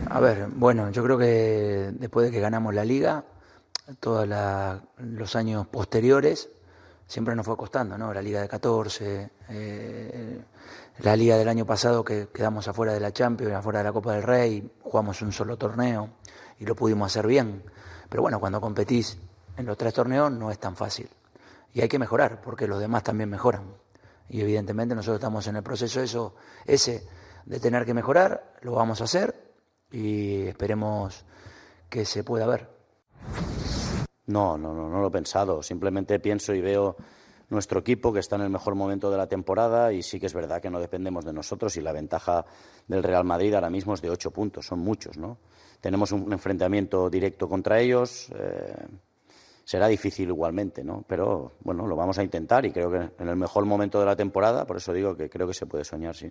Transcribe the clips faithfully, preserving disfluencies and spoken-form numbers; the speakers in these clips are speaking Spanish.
A ver, bueno, yo creo que después de que ganamos la Liga, todos la, los años posteriores, siempre nos fue costando, ¿no? La Liga de catorce, eh, la Liga del año pasado que quedamos afuera de la Champions, afuera de la Copa del Rey, jugamos un solo torneo y lo pudimos hacer bien. Pero bueno, cuando competís en los tres torneos no es tan fácil. Y hay que mejorar, porque los demás también mejoran. Y evidentemente nosotros estamos en el proceso eso, ese de tener que mejorar, lo vamos a hacer y esperemos que se pueda ver. No, no, no, no lo he pensado. Simplemente pienso y veo nuestro equipo que está en el mejor momento de la temporada y sí que es verdad que no dependemos de nosotros y la ventaja del Real Madrid ahora mismo es de ocho puntos, son muchos, ¿no? Tenemos un enfrentamiento directo contra ellos, eh, será difícil igualmente, ¿no? Pero bueno, lo vamos a intentar y creo que en el mejor momento de la temporada, por eso digo que creo que se puede soñar, sí.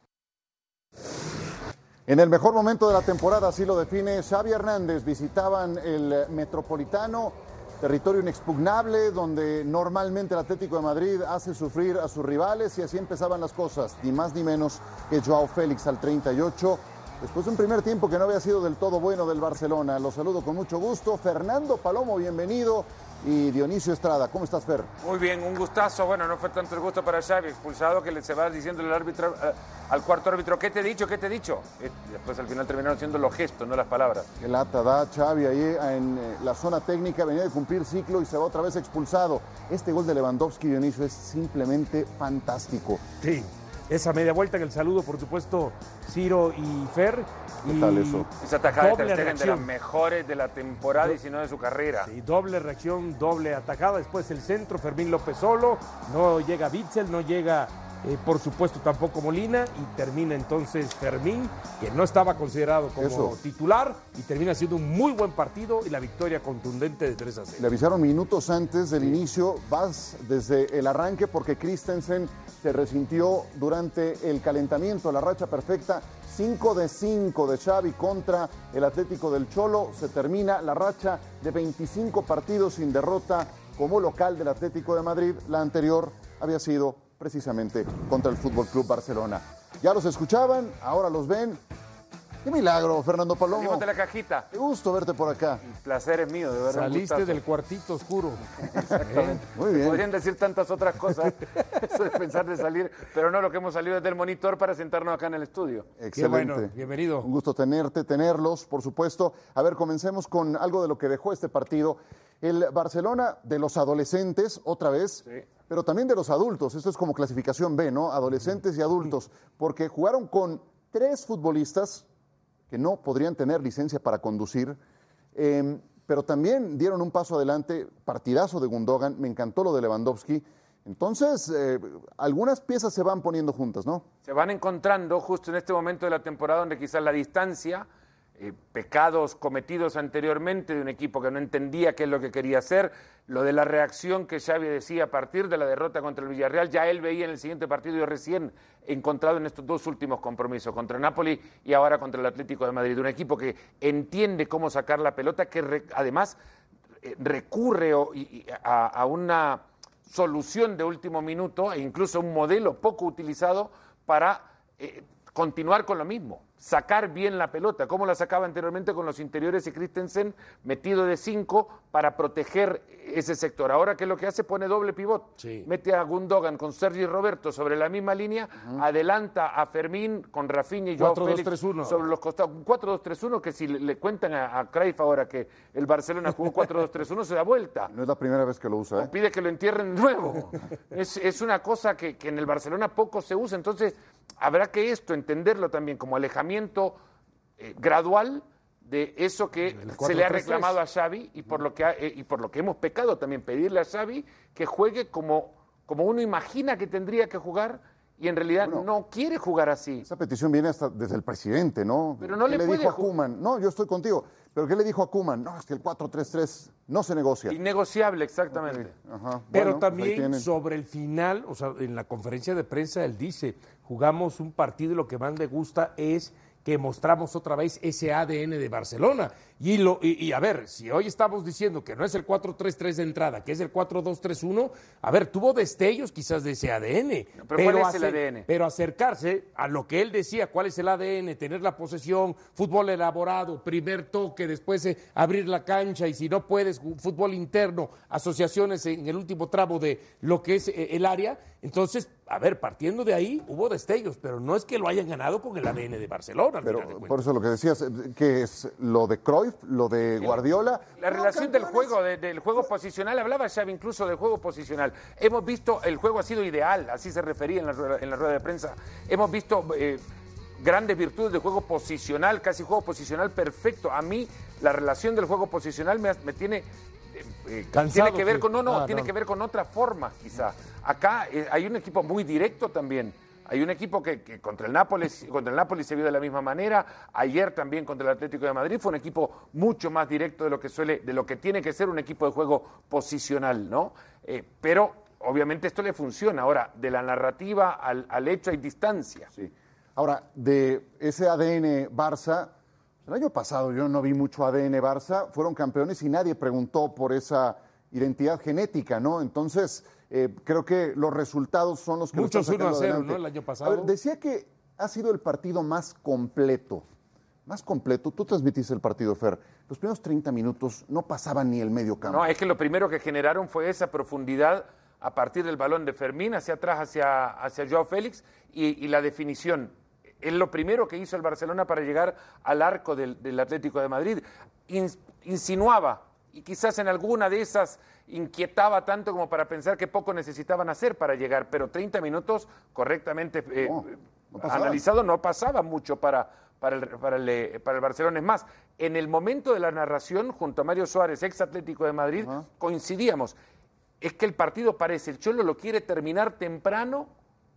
En el mejor momento de la temporada, así lo define Xavi Hernández. Visitaban el Metropolitano, territorio inexpugnable, donde normalmente el Atlético de Madrid hace sufrir a sus rivales y así empezaban las cosas. Ni más ni menos que Joao Félix al treinta y ocho. Después de un primer tiempo que no había sido del todo bueno del Barcelona. Los saludo con mucho gusto. Fernando Palomo, bienvenido. Y Dionisio Estrada, ¿cómo estás, Fer? Muy bien, un gustazo. Bueno, no fue tanto el gusto para Xavi, expulsado, que le se va diciendo el árbitro, eh, al cuarto árbitro, ¿qué te he dicho? ¿Qué te he dicho? Eh, después al final terminaron siendo los gestos, no las palabras. Qué lata da Xavi ahí en eh, la zona técnica, venía de cumplir ciclo y se va otra vez expulsado. Este gol de Lewandowski, Dionisio, es simplemente fantástico. Sí. Esa media vuelta, que el saludo, por supuesto, Ciro y Fer. ¿Qué y tal eso? Esa tajada de Ter Stegen, de reacción. las mejores de la temporada y si no de su carrera. Sí, doble reacción, doble atacada. Después el centro, Fermín López solo. No llega Witzel, no llega, eh, por supuesto, tampoco Molina. Y termina entonces Fermín, que no estaba considerado como Eso. titular. Y termina siendo un muy buen partido y la victoria contundente de tres a cero. Le avisaron minutos antes del inicio, vas desde el arranque porque Christensen se resintió durante el calentamiento, la racha perfecta, cinco de cinco de Xavi contra el Atlético del Cholo, se termina la racha de veinticinco partidos sin derrota como local del Atlético de Madrid, la anterior había sido precisamente contra el Fútbol Club Barcelona. Ya los escuchaban, ahora los ven. ¡Qué milagro, Fernando Palomo! Salimos de la cajita. Qué gusto verte por acá. El placer es mío, de verdad. Saliste del cuartito oscuro. Exactamente. Muy bien. Podrían decir tantas otras cosas, eso de pensar de salir, pero no, lo que hemos salido es del monitor para sentarnos acá en el estudio. Excelente. Qué bueno, bienvenido. Un gusto tenerte, tenerlos, por supuesto. A ver, comencemos con algo de lo que dejó este partido. El Barcelona de los adolescentes, otra vez, Sí. pero también de los adultos. Esto es como clasificación B, ¿no? Adolescentes y adultos, porque jugaron con tres futbolistas que no podrían tener licencia para conducir, eh, pero también dieron un paso adelante, partidazo de Gundogan, me encantó lo de Lewandowski. Entonces, eh, algunas piezas se van poniendo juntas, ¿no? Se van encontrando justo en este momento de la temporada donde quizás la distancia, eh, pecados cometidos anteriormente de un equipo que no entendía qué es lo que quería hacer, lo de la reacción que Xavi decía a partir de la derrota contra el Villarreal, ya él veía en el siguiente partido y recién encontrado en estos dos últimos compromisos, contra Napoli y ahora contra el Atlético de Madrid, un equipo que entiende cómo sacar la pelota, que re, además eh, recurre o, y, a, a una solución de último minuto e incluso un modelo poco utilizado para eh, continuar con lo mismo, sacar bien la pelota, como la sacaba anteriormente con los interiores y Christensen metido de cinco para proteger ese sector. Ahora, ¿qué es lo que hace? Pone doble pivot, Sí. mete a Gundogan con Sergi Roberto sobre la misma línea, uh-huh. adelanta a Fermín con Rafinha y Joao Félix sobre los costados. Un cuatro dos tres uno que si le, le cuentan a, a Cruyff ahora que el Barcelona jugó cuatro dos tres uno se da vuelta. No es la primera vez que lo usa, ¿eh? O pide que lo entierren de nuevo. es, es una cosa que, que en el Barcelona poco se usa, entonces habrá que esto entenderlo también como alejamiento eh, gradual de eso que se le ha reclamado a Xavi y por lo que ha, eh, y por lo que hemos pecado también, pedirle a Xavi que juegue como, como uno imagina que tendría que jugar y en realidad bueno, no quiere jugar así. Esa petición viene hasta desde el presidente, ¿no? Pero no ¿Qué le, le puede dijo a Koeman? No, yo estoy contigo. ¿Pero qué le dijo a Koeman? No, es que el cuatro tres tres no se negocia. Innegociable, exactamente. Okay. Ajá. Pero bueno, también pues sobre el final, o sea, en la conferencia de prensa él dice, jugamos un partido y lo que más le gusta es que mostramos otra vez ese A D N de Barcelona. Y, lo, y, y a ver, si hoy estamos diciendo que no es el cuatro tres tres de entrada, que es el cuatro dos tres uno, a ver, tuvo destellos quizás de ese A D N. No, pero, pero, ¿cuál es el A D N? Pero acercarse a lo que él decía, cuál es el A D N, tener la posesión, fútbol elaborado, primer toque, después eh, abrir la cancha, y si no puedes, fútbol interno, asociaciones en el último tramo de lo que es eh, el área. Entonces, a ver, partiendo de ahí, hubo destellos, pero no es que lo hayan ganado con el A D N de Barcelona. Pero por eso lo que decías, que es lo de Cruyff, lo de Guardiola. La no, relación campeones. del juego, de, del juego posicional, hablaba Xavi incluso del juego posicional. Hemos visto, el juego ha sido ideal, así se refería en la, en la rueda de prensa. Hemos visto eh, grandes virtudes de juego posicional, casi juego posicional perfecto. A mí, la relación del juego posicional me, me tiene... Eh, tiene que ver con no no ah, tiene no. que ver con otra forma quizá. Acá eh, hay un equipo muy directo también. Hay un equipo que, que contra el Nápoles contra el Nápoles se vio de la misma manera. Ayer también contra el Atlético de Madrid fue un equipo mucho más directo de lo que suele de lo que tiene que ser un equipo de juego posicional, ¿no? Eh, pero obviamente esto le funciona. Ahora, de la narrativa al, al hecho hay distancia. Sí. Ahora, de ese A D N Barça, el año pasado yo no vi mucho A D N Barça, fueron campeones y nadie preguntó por esa identidad genética, ¿no? Entonces, eh, creo que los resultados son los que Muchos lo están uno a cero, adelante. ¿no? El año pasado. A ver, decía que ha sido el partido más completo. Más completo. Tú transmitiste el partido, Fer. Los primeros treinta minutos no pasaban ni el medio campo. No, es que lo primero que generaron fue esa profundidad a partir del balón de Fermín hacia atrás, hacia, hacia Joao Félix y, y la definición. Es lo primero que hizo el Barcelona para llegar al arco del, del Atlético de Madrid. In, insinuaba, y quizás en alguna de esas inquietaba tanto como para pensar que poco necesitaban hacer para llegar, pero treinta minutos correctamente eh, no, no analizado no pasaba mucho para, para, el, para, el, para el Barcelona. Es más, en el momento de la narración, junto a Mario Suárez, ex Atlético de Madrid, uh-huh. coincidíamos. Es que el partido parece, el Cholo lo quiere terminar temprano,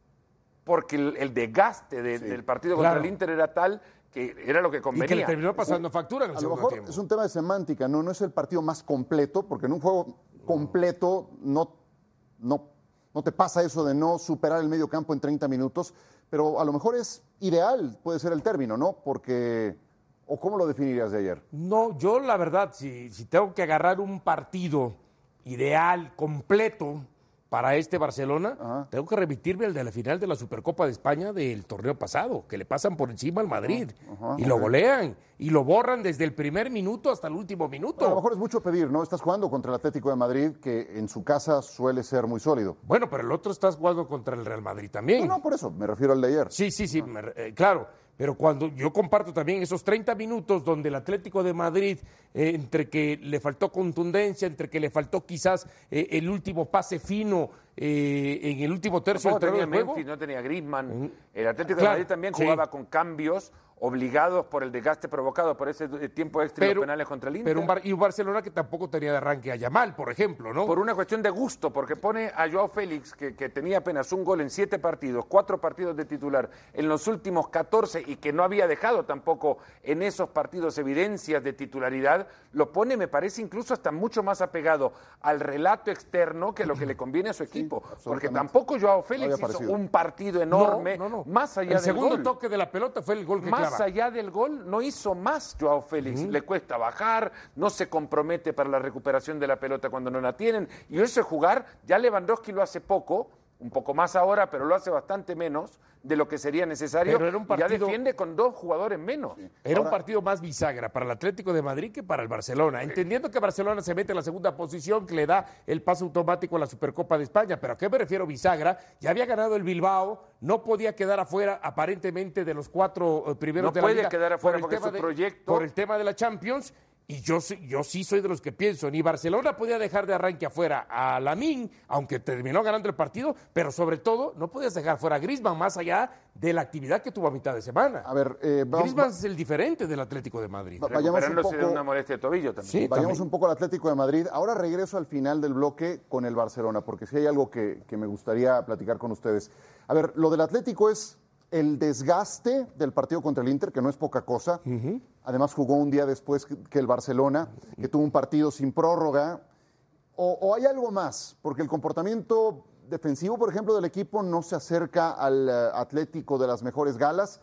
porque el, el desgaste de, sí, del partido claro. contra el Inter era tal que era lo que convenía. Y que le terminó pasando sí. factura en el A segundo lo mejor tiempo. Es un tema de semántica, ¿no? No es el partido más completo, porque en un juego completo no, no, no te pasa eso de no superar el medio campo en treinta minutos, pero a lo mejor es ideal, puede ser el término, ¿no? Porque, ¿o cómo lo definirías de ayer? No, yo la verdad, si, si tengo que agarrar un partido ideal, completo, para este Barcelona, ajá. tengo que remitirme al de la final de la Supercopa de España del torneo pasado, que le pasan por encima al Madrid, ajá, y ajá. lo golean, y lo borran desde el primer minuto hasta el último minuto. Bueno, a lo mejor es mucho pedir, ¿no? Estás jugando contra el Atlético de Madrid, que en su casa suele ser muy sólido. Bueno, pero el otro estás jugando contra el Real Madrid también. No, no, por eso, me refiero al de ayer. Sí, sí, sí, me, eh, claro. Pero cuando yo comparto también esos treinta minutos donde el Atlético de Madrid, eh, entre que le faltó contundencia, entre que le faltó quizás eh, el último pase fino eh, en el último tercio del terreno del juego. Memphis, no tenía Griezmann. Mm. El Atlético claro, de Madrid también jugaba sí. con cambios obligados por el desgaste provocado por ese tiempo extra y los penales contra el Inter. Pero un Bar- y un Barcelona que tampoco tenía de arranque a Yamal, por ejemplo, ¿no? Por una cuestión de gusto, porque pone a Joao Félix, que, que tenía apenas un gol en siete partidos, cuatro partidos de titular, en los últimos catorce, y que no había dejado tampoco en esos partidos evidencias de titularidad, lo pone, me parece, incluso hasta mucho más apegado al relato externo que lo que le conviene a su equipo. Sí, porque tampoco Joao Félix no hizo un partido enorme, no, no, no. más allá el del gol. El segundo toque de la pelota fue el gol que Más clava. allá del gol, no hizo más Joao Félix. Uh-huh. Le cuesta bajar, no se compromete para la recuperación de la pelota cuando no la tienen. Y eso es jugar, ya Lewandowski lo hace poco, un poco más ahora, pero lo hace bastante menos de lo que sería necesario. Era un partido, y ya defiende con dos jugadores menos. Sí. Era ahora, un partido más bisagra para el Atlético de Madrid que para el Barcelona. Sí. Entendiendo que Barcelona se mete en la segunda posición, que le da el paso automático a la Supercopa de España. Pero ¿a qué me refiero bisagra? Ya había ganado el Bilbao, no podía quedar afuera aparentemente de los cuatro primeros no de la liga. No puede quedar afuera por porque su de, proyecto... Por el tema de la Champions. Y yo, yo sí soy de los que pienso, ni Barcelona podía dejar de arranque afuera a Lamine, aunque terminó ganando el partido, pero sobre todo no podías dejar fuera a Griezmann, más allá de la actividad que tuvo a mitad de semana. A ver, eh, vamos, Griezmann va, es el diferente del Atlético de Madrid. Va, vayamos un poco, de una molestia de tobillo también. Sí, vayamos también. un poco al Atlético de Madrid. Ahora regreso al final del bloque con el Barcelona, porque sí hay algo que, que me gustaría platicar con ustedes. A ver, lo del Atlético es el desgaste del partido contra el Inter, que no es poca cosa. Uh-huh. Además jugó un día después que el Barcelona, que tuvo un partido sin prórroga. O, o hay algo más, porque el comportamiento defensivo, por ejemplo, del equipo no se acerca al uh, Atlético de las mejores galas.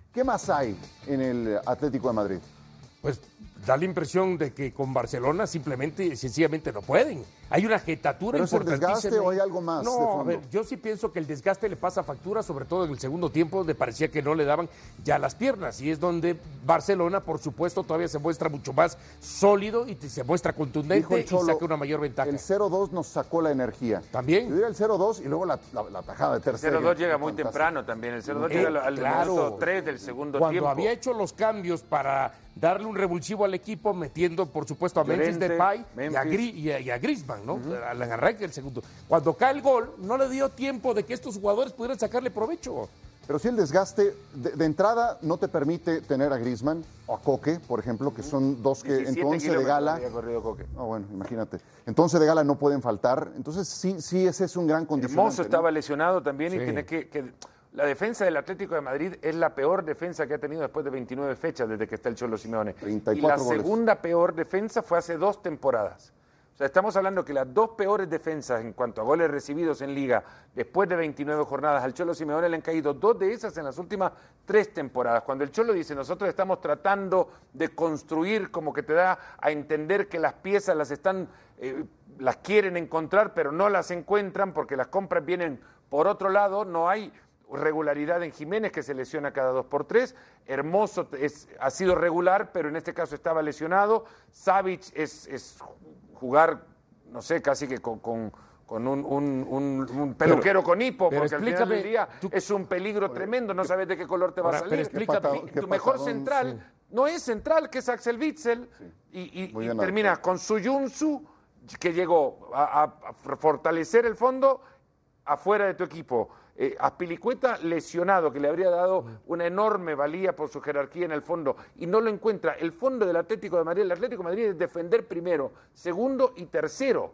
¿Qué más hay en el Atlético de Madrid? Pues da la impresión de que con Barcelona simplemente, sencillamente no pueden. Hay una jetatura ¿Pero importantísima. es el desgaste o hay algo más de No, fondo? a ver, yo sí pienso que el desgaste le pasa factura, sobre todo en el segundo tiempo, donde parecía que no le daban ya las piernas. Y es donde Barcelona, por supuesto, todavía se muestra mucho más sólido y se muestra contundente y Cholo, saca una mayor ventaja. El cero dos nos sacó la energía. También. Yo diría el cero dos y luego la, la, la tajada de tercero. El cero dos llega muy temprano también. El cero dos Eh, llega al, al claro. minuto tres del segundo Cuando tiempo. había hecho los cambios para darle un revulsivo al equipo, metiendo, por supuesto, a Memphis Llorente, Depay Memphis. y a, Gri- y, a, y a Griezmann, ¿no? Uh-huh. Al arranque del segundo. Cuando cae el gol, no le dio tiempo de que estos jugadores pudieran sacarle provecho. Pero sí el desgaste, de, de entrada, no te permite tener a Griezmann o a Coque, por ejemplo, que son dos que en tu once de gala... había corrido Coque. Oh, bueno, imagínate. Entonces de gala no pueden faltar. Entonces sí, sí ese es un gran condicionante. Hermoso estaba ¿no? lesionado también Sí. y tiene que... que La defensa del Atlético de Madrid es la peor defensa que ha tenido después de veintinueve fechas desde que está el Cholo Simeone. treinta y Y la cuatro goles. segunda peor defensa fue hace dos temporadas. O sea, estamos hablando que las dos peores defensas en cuanto a goles recibidos en Liga después de veintinueve jornadas al Cholo Simeone le han caído dos de esas en las últimas tres temporadas. Cuando el Cholo dice, nosotros estamos tratando de construir, como que te da a entender que las piezas las están, eh, las quieren encontrar, pero no las encuentran porque las compras vienen por otro lado, no hay regularidad en Jiménez, que se lesiona cada dos por tres. Hermoso es, ha sido regular, pero en este caso estaba lesionado. Savic es, es jugar, no sé, casi que con, con, con un, un, un, un peluquero pero, con hipo, porque al final del día tú, es un peligro tremendo, no sabes de qué color te va a salir. Pero explícame, tu patadón, mejor central sí. no es central, que es Axel Witsel, sí. y, y, y termina con Suyunsu, que llegó a, a fortalecer el fondo afuera de tu equipo. Eh, Azpilicueta lesionado, que le habría dado una enorme valía por su jerarquía en el fondo, y no lo encuentra. El fondo del Atlético de Madrid, el Atlético de Madrid es defender primero, segundo y tercero,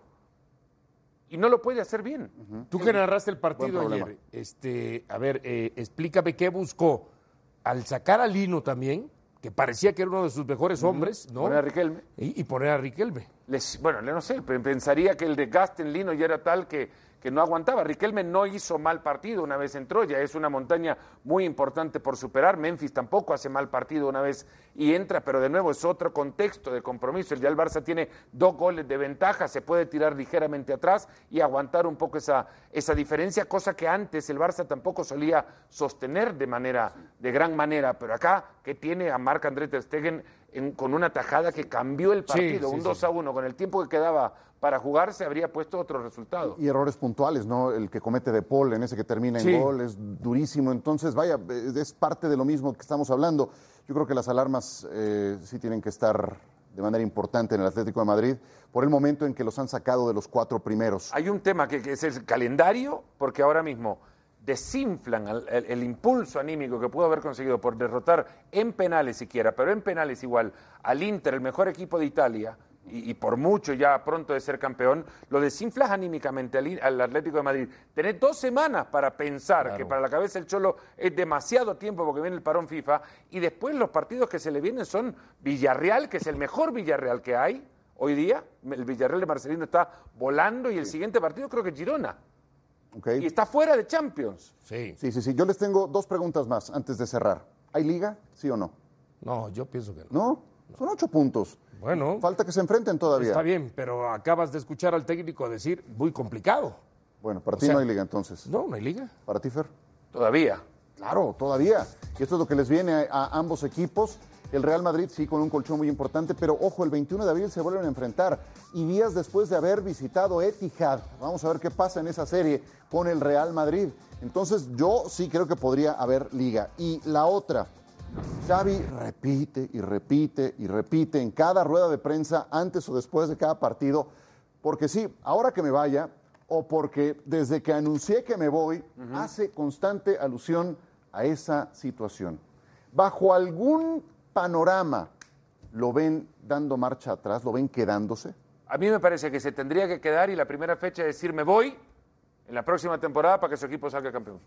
y no lo puede hacer bien. Uh-huh. Tú que narraste el partido ayer, este, a ver, eh, explícame qué buscó al sacar a Lino también, que parecía que era uno de sus mejores hombres, ¿no? Poner a Riquelme. Y, y poner a Riquelme. Les, bueno, no sé, pensaría que el desgaste en Lino ya era tal que que no aguantaba. Riquelme no hizo mal partido una vez en Troya, es una montaña muy importante por superar. Memphis tampoco hace mal partido una vez y entra, pero de nuevo es otro contexto de compromiso. El día el Barça tiene dos goles de ventaja, se puede tirar ligeramente atrás y aguantar un poco esa, esa diferencia, cosa que antes el Barça tampoco solía sostener de manera, de gran manera, pero acá que tiene a Marc-André ter Stegen en, con una tajada que cambió el partido, sí, sí, un dos a uno, con el tiempo que quedaba para jugar se habría puesto otro resultado. Y errores puntuales, ¿no? El que comete De Paul en ese que termina en sí. gol es durísimo. Entonces, vaya, es parte de lo mismo que estamos hablando. Yo creo que las alarmas eh, sí tienen que estar de manera importante en el Atlético de Madrid por el momento en que los han sacado de los cuatro primeros. Hay un tema que, que es el calendario, porque ahora mismo desinflan el, el, el impulso anímico que pudo haber conseguido por derrotar en penales siquiera, pero en penales igual, al Inter, el mejor equipo de Italia, Y, y por mucho ya pronto de ser campeón, lo desinflas anímicamente al, al Atlético de Madrid. Tenés dos semanas para pensar, claro, que para la cabeza del Cholo es demasiado tiempo porque viene el parón FIFA, y después los partidos que se le vienen son Villarreal, que es el mejor Villarreal que hay hoy día. El Villarreal de Marcelino está volando, y el sí. siguiente partido creo que es Girona. Okay. Y está fuera de Champions. Sí. sí, sí, sí. Yo les tengo dos preguntas más antes de cerrar. ¿Hay liga, sí o no? No, yo pienso que no. ¿No? Son ocho puntos. Bueno. Falta que se enfrenten todavía. Está bien, pero acabas de escuchar al técnico decir muy complicado. Bueno, para o ti sea, no hay liga entonces. No, no hay liga. ¿Para ti, Fer? Todavía. Claro, todavía. Y esto es lo que les viene a, a ambos equipos. El Real Madrid sí con un colchón muy importante, pero ojo, el veintiuno de abril se vuelven a enfrentar. Y días después de haber visitado Etihad. Vamos a ver qué pasa en esa serie con el Real Madrid. Entonces yo sí creo que podría haber liga. Y la otra... Xavi repite y repite y repite en cada rueda de prensa, antes o después de cada partido, porque sí, ahora que me vaya, o porque desde que anuncié que me voy, uh-huh. hace constante alusión a esa situación. Bajo algún panorama, ¿lo ven dando marcha atrás? ¿Lo ven quedándose? A mí me parece que se tendría que quedar y la primera fecha es decir me voy en la próxima temporada para que su equipo salga campeón.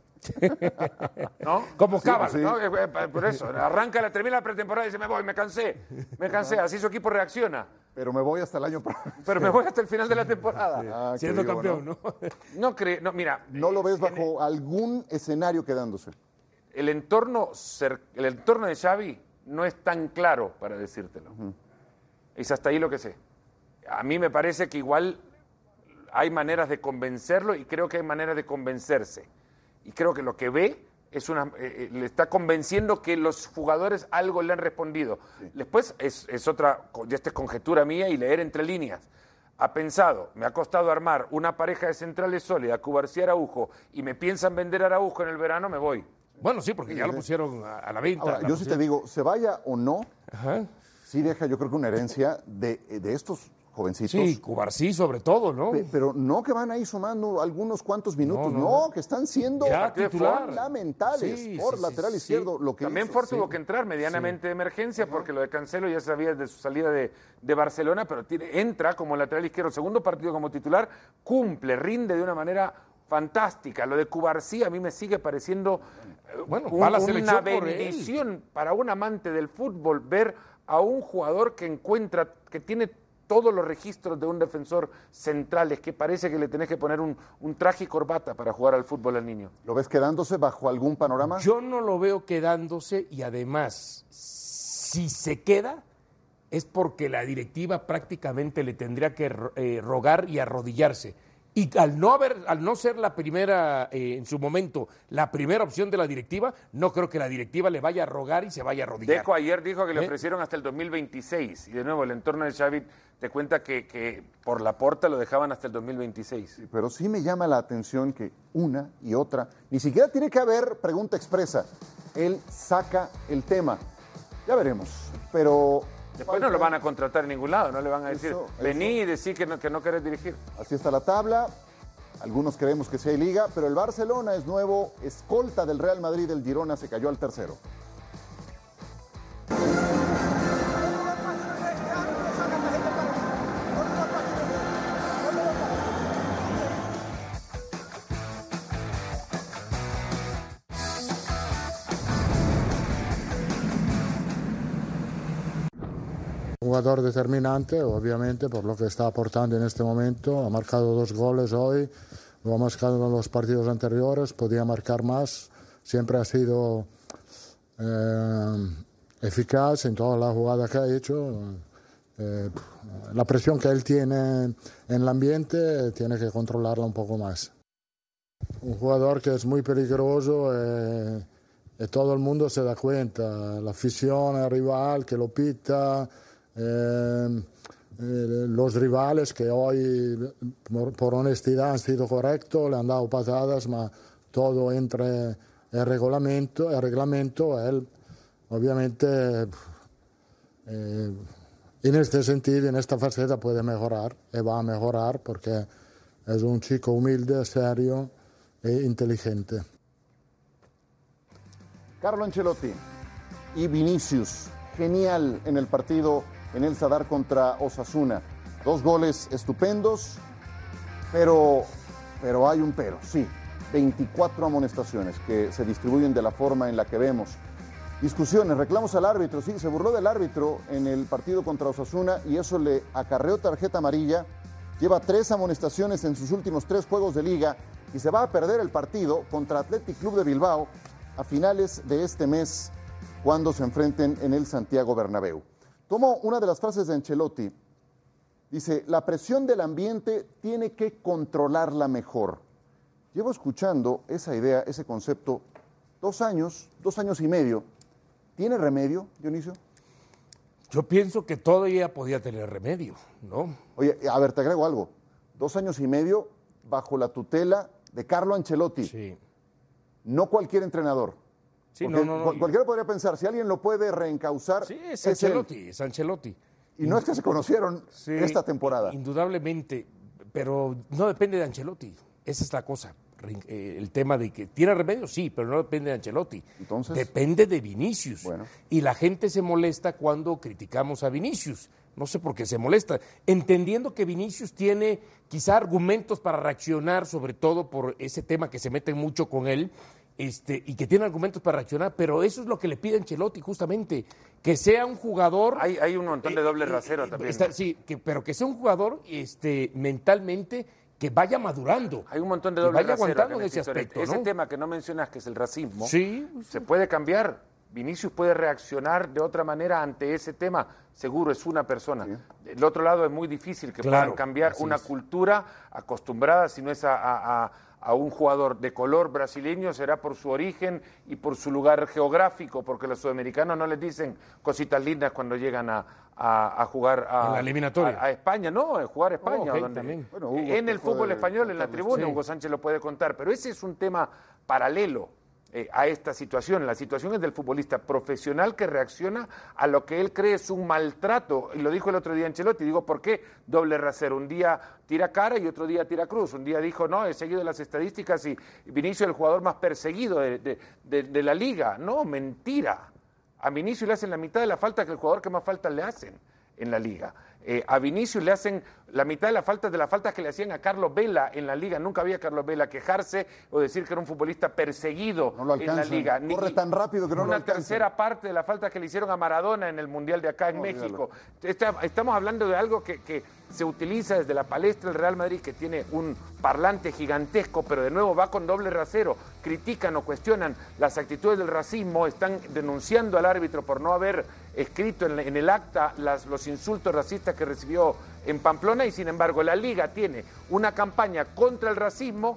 ¿No? Como Cábala, sí, sí. ¿no? Por eso, arranca, la termina la pretemporada y dice, me voy, me cansé, me cansé, así su equipo reacciona. Pero me voy hasta el año próximo. Pero me voy hasta el final de la temporada. Sí. Ah, siendo digo, campeón, ¿no? No, no cree, no, mira. ¿No lo ves bajo en... algún escenario quedándose? el entorno, el entorno de Xavi no es tan claro para decírtelo. Uh-huh. Es hasta ahí lo que sé. A mí me parece que igual hay maneras de convencerlo y creo que hay maneras de convencerse. Y creo que lo que ve es una, eh, le está convenciendo que los jugadores algo le han respondido. Sí. Después es, es otra, ya esta es conjetura mía y leer entre líneas. Ha pensado, me ha costado armar una pareja de centrales sólida, Cubarsí Araujo, y me piensan vender a Araujo en el verano, me voy. Bueno, sí, porque ya lo pusieron a, a la venta. Ahora, yo sí te digo, se vaya o no, Ajá. sí deja yo creo que una herencia de, de estos jovencitos. Sí, Cubarsí sobre todo, ¿no? Pe- Pero no que van ahí sumando algunos cuantos minutos, no, no, no que están siendo fundamentales sí, por sí, lateral sí, izquierdo. sí. Lo que También hizo, Ford sí. tuvo que entrar medianamente sí. de emergencia Ajá. porque lo de Cancelo ya sabía de su salida de, de Barcelona, pero tiene, entra como lateral izquierdo, segundo partido como titular, cumple, rinde de una manera fantástica. Lo de Cubarsí a mí me sigue pareciendo bueno, un, va la una bendición para un amante del fútbol ver a un jugador que encuentra, que tiene todos los registros de un defensor central, es que parece que le tenés que poner un, un traje y corbata para jugar al fútbol al niño. ¿Lo ves quedándose bajo algún panorama? Yo no lo veo quedándose y además, si se queda, es porque la directiva prácticamente le tendría que eh, rogar y arrodillarse. Y al no haber, al no ser la primera, eh, en su momento, la primera opción de la directiva, no creo que la directiva le vaya a rogar y se vaya a arrodillar. Deco ayer dijo que le ¿Eh? ofrecieron hasta el dos mil veintiséis. Y de nuevo, el entorno de Xavi te cuenta que, que por la porta lo dejaban hasta el dos mil veintiséis. Sí, pero sí me llama la atención que una y otra, ni siquiera tiene que haber pregunta expresa. Él saca el tema. Ya veremos, pero... Después no lo van a contratar en ningún lado, no le van a decir, eso, vení eso. y decí que no, que no querés dirigir. Así está la tabla, algunos creemos que sí hay liga, pero el Barcelona es nuevo escolta del Real Madrid, el Girona se cayó al tercero. Un jugador determinante, obviamente, por lo que está aportando en este momento. Ha marcado dos goles hoy, lo ha marcado en los partidos anteriores, podía marcar más. Siempre ha sido eh, eficaz en toda la jugada que ha hecho. Eh, la presión que él tiene en el ambiente tiene que controlarla un poco más. Un jugador que es muy peligroso eh, y todo el mundo se da cuenta. La afición, el rival que lo pita. Eh, eh, los rivales que hoy por, por honestidad han sido correctos, le han dado patadas, pero todo entre el reglamento, el reglamento, él obviamente eh, en este sentido, en esta faceta puede mejorar y va a mejorar porque es un chico humilde, serio e inteligente. Carlo Ancelotti y Vinicius, genial en el partido en el Sadar contra Osasuna. Dos goles estupendos, pero, pero hay un pero, sí. veinticuatro amonestaciones que se distribuyen de la forma en la que vemos. Discusiones, reclamos al árbitro, sí, se burló del árbitro en el partido contra Osasuna y eso le acarreó tarjeta amarilla. Lleva tres amonestaciones en sus últimos tres juegos de liga y se va a perder el partido contra Athletic Club de Bilbao a finales de este mes cuando se enfrenten en el Santiago Bernabéu. Tomo una de las frases de Ancelotti. Dice, la presión del ambiente tiene que controlarla mejor. Llevo escuchando esa idea, ese concepto, dos años, dos años y medio. ¿Tiene remedio, Dionisio? Yo pienso que todavía podía tener remedio, ¿no? Oye, a ver, te agrego algo. Dos años y medio bajo la tutela de Carlo Ancelotti. Sí. No cualquier entrenador. Sí, Porque no, no, no. cu- cualquiera podría pensar, si alguien lo puede reencauzar, Sí, es es él. Ancelotti, es Ancelotti. Y no es que se conocieron Sí, esta temporada. Indudablemente, pero no depende de Ancelotti. Esa es la cosa. Eh, el tema de que tiene remedio, sí, pero no depende de Ancelotti. Entonces, Depende de Vinicius. Bueno. Y la gente se molesta cuando criticamos a Vinicius. No sé por qué se molesta. Entendiendo que Vinicius tiene quizá argumentos para reaccionar, sobre todo por ese tema que se mete mucho con él, este, y que tiene argumentos para reaccionar, pero eso es lo que le pide Ancelotti justamente, que sea un jugador... Hay, hay un montón de doble rasero eh, también. está- sí, que, pero que sea un jugador este, mentalmente que vaya madurando. Hay un montón de y doble vaya rasero aguantando en en esta ese historia. aspecto, Ese ¿no? tema que no mencionas, que es el racismo, Sí, se puede cambiar. Vinicius puede reaccionar de otra manera ante ese tema. Seguro es una persona. Sí. Del otro lado es muy difícil que claro, puedan cambiar una es. cultura acostumbrada, si no es a, a, a un jugador de color brasileño, será por su origen y por su lugar geográfico, porque los sudamericanos no les dicen cositas lindas cuando llegan a, a, a jugar a, en la eliminatoria. A, a España, no, en jugar a España. Oh, okay, donde, bueno, Hugo, en el fútbol español, en la tribuna, sí. Hugo Sánchez lo puede contar, pero ese es un tema paralelo. Eh, a esta situación. La situación es del futbolista profesional que reacciona a lo que él cree es un maltrato. Y lo dijo el otro día Ancelotti. Digo, ¿por qué doble rasero? Un día tira cara y otro día tira cruz. Un día dijo, no, he seguido las estadísticas y Vinicius es el jugador más perseguido de, de, de, de la liga. No, mentira. A Vinicius le hacen la mitad de la falta que el jugador que más faltas le hacen en la liga. Eh, a Vinicius le hacen la mitad de las faltas de las faltas que le hacían a Carlos Vela en la liga. Nunca había Carlos Vela quejarse o decir que era un futbolista perseguido no lo en la liga. Ni, corre tan rápido que no una lo alcanza. tercera parte de las faltas que le hicieron a Maradona en el Mundial de acá en no, México. Está, estamos hablando de algo que, que se utiliza desde la palestra del Real Madrid, que tiene un parlante gigantesco, pero de nuevo va con doble rasero. Critican o cuestionan las actitudes del racismo, están denunciando al árbitro por no haber escrito en, en el acta las, los insultos racistas que recibió en Pamplona, y sin embargo la Liga tiene una campaña contra el racismo.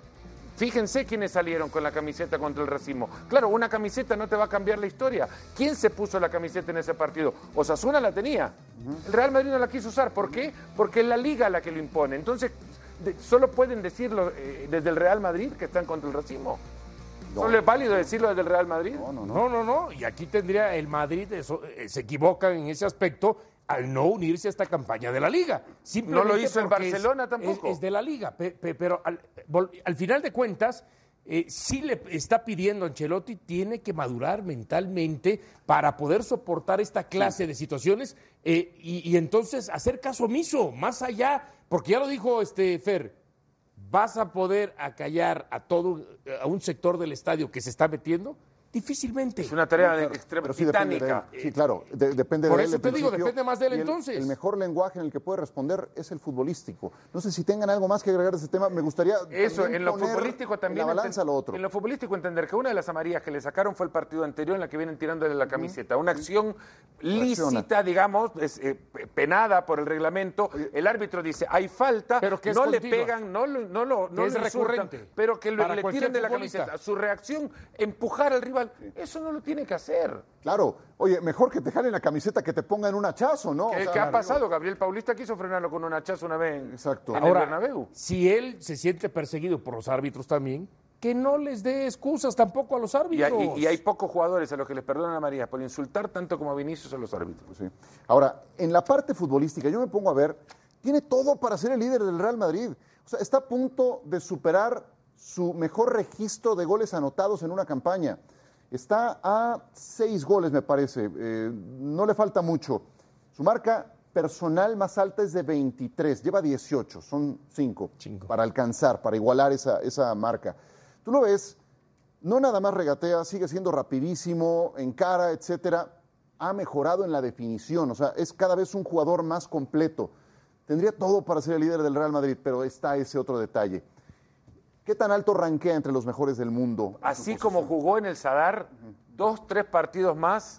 Fíjense quiénes salieron con la camiseta contra el racismo. Claro, una camiseta no te va a cambiar la historia. ¿Quién se puso la camiseta en ese partido? Osasuna la tenía. El Real Madrid no la quiso usar. ¿Por qué? Porque es la Liga la que lo impone. Entonces, de, solo pueden decirlo eh, desde el Real Madrid que están contra el racismo. No. ¿Solo es válido decirlo desde el Real Madrid? No, no, no. no, no, no. Y aquí tendría el Madrid, eso, eh, se equivocan en ese aspecto al no unirse a esta campaña de la Liga. No lo hizo el Barcelona es, tampoco. Es, es de la Liga, pe, pe, pero al, al final de cuentas, eh, sí le está pidiendo a Ancelotti, tiene que madurar mentalmente para poder soportar esta clase sí. de situaciones eh, y, y entonces hacer caso omiso, más allá, porque ya lo dijo este Fer, ¿vas a poder acallar a todo, a un sector del estadio que se está metiendo? Difícilmente. Es una tarea no, claro, de extrema sí titánica. De sí, claro, de, depende Por de él. Por eso te digo, depende más de él el, entonces. El mejor lenguaje en el que puede responder es el futbolístico. No sé si tengan algo más que agregar a ese tema. Me gustaría eso en lo futbolístico también. En la balanza lo otro. En lo futbolístico entender que una de las amarillas que le sacaron fue el partido anterior en la que vienen tirándole la camiseta. Una acción lícita, digamos, es, eh, penada por el reglamento. El árbitro dice, hay falta, pero que no es le continua. pegan, no, no, no, no, no es le recurrente. Insultan, pero que le, le tiren de la futbolista. camiseta. Su reacción, empujar al rival, sí. Eso no lo tiene que hacer. Claro, oye, mejor que te jalen la camiseta que te pongan un hachazo, ¿no? ¿Qué, o sea, ¿qué ha pasado? Gabriel Paulista quiso frenarlo con un hachazo una vez en, Exacto. en Ahora, el Bernabéu. Si él se siente perseguido por los árbitros también, que no les dé excusas tampoco a los árbitros. Y hay, y hay pocos jugadores a los que les perdonan a María por insultar tanto como a Vinicius a los árbitros. Sí. Ahora, en la parte futbolística, yo me pongo a ver, tiene todo para ser el líder del Real Madrid. O sea, está a punto de superar su mejor registro de goles anotados en una campaña. Está a seis goles, me parece. Eh, no le falta mucho. Su marca personal más alta es de veintitrés. Lleva dieciocho. Son cinco para alcanzar, para igualar esa, esa marca. Tú lo ves, no nada más regatea, sigue siendo rapidísimo, encara, etcétera. Ha mejorado en la definición. O sea, es cada vez un jugador más completo. Tendría todo para ser el líder del Real Madrid, pero está ese otro detalle. ¿Qué tan alto ranquea entre los mejores del mundo? Así como jugó en el Sadar, uh-huh. dos, tres partidos más,